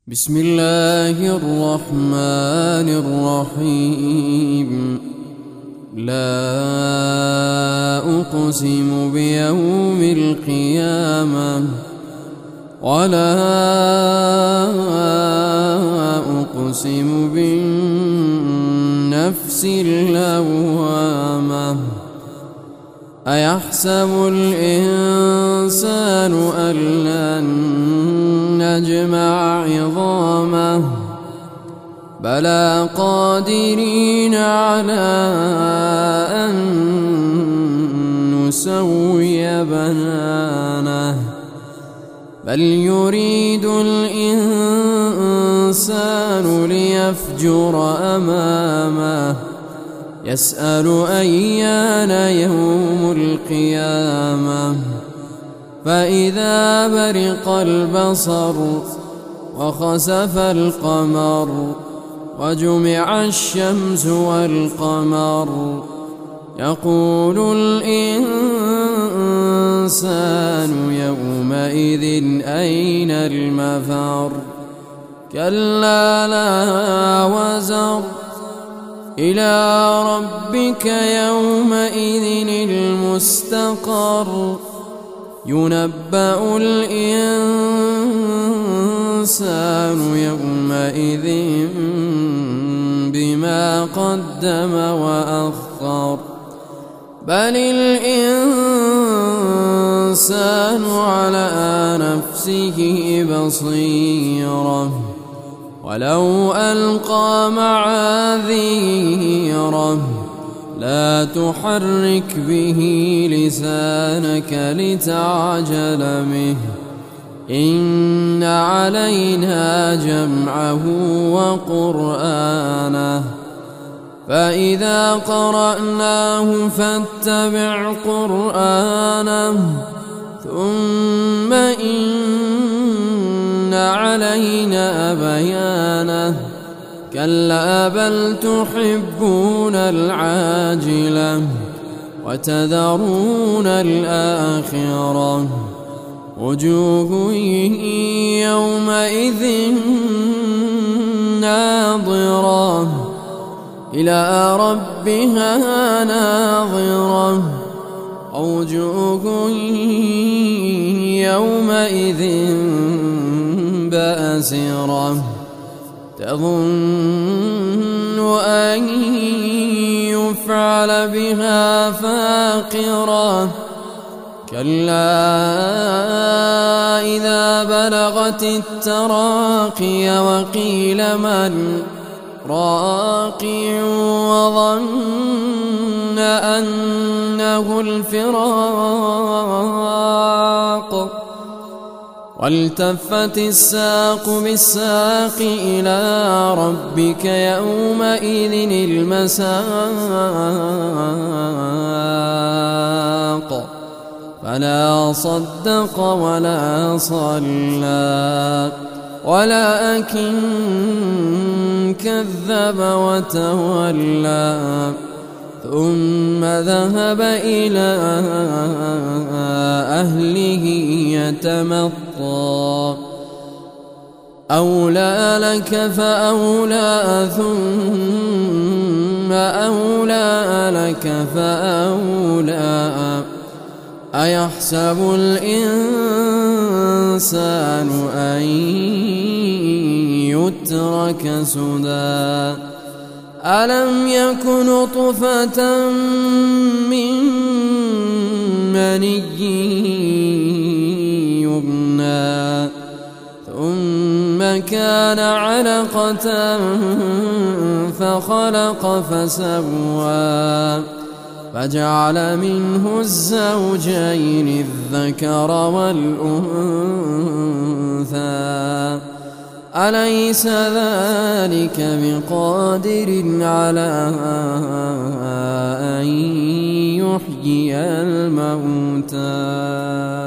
بسم الله الرحمن الرحيم. لا أقسم بيوم القيامة ولا أقسم بالنفس اللوامة. أيحسب الإنسان أن لن نجمع عظامه بلى قادرين على أن نسوي بنانه بل يريد الإنسان ليفجر أمامه يسأل أيان يوم القيامة. فإذا برق البصر وخسف القمر وجمع الشمس والقمر يقول الإنسان يومئذ أين المفر. كلا لا وزر إلى ربك يومئذ المستقر. ينبأ الإنسان يومئذ بما قدم وأخر بل الإنسان على نفسه بصيرة ولو ألقى معاذيره لا تحرك به لسانك لتعجل به إن علينا جمعه وقرآنه فإذا قرأناه فاتبع قرآنه ثم إن علينا بيانه. كلا بل تحبون العاجلة وتذرون الآخرة وجوه يومئذ ناظرة إلى ربها ناظرة وجوه يومئذ باسرة تظن أن يفعل بها فاقرة. كلا إذا بلغت التراقي وقيل من راق وظن أنه الفراق والتفت الساق بالساق إلى ربك يومئذ المساق. فلا صدق ولا صلى ولكن كذب وتولى ثم ذهب إلى أهله يتمطى. أولى لك فأولى ثم أولى لك فأولى. أيحسب الإنسان أن يترك سدى ألم يك نطفة من مني يمنى ثم كان علقة فخلق فسوى فجعل منه الزوجين الذكر والأنثى. أليس ذلك بقادر على أن يحيي الموتى؟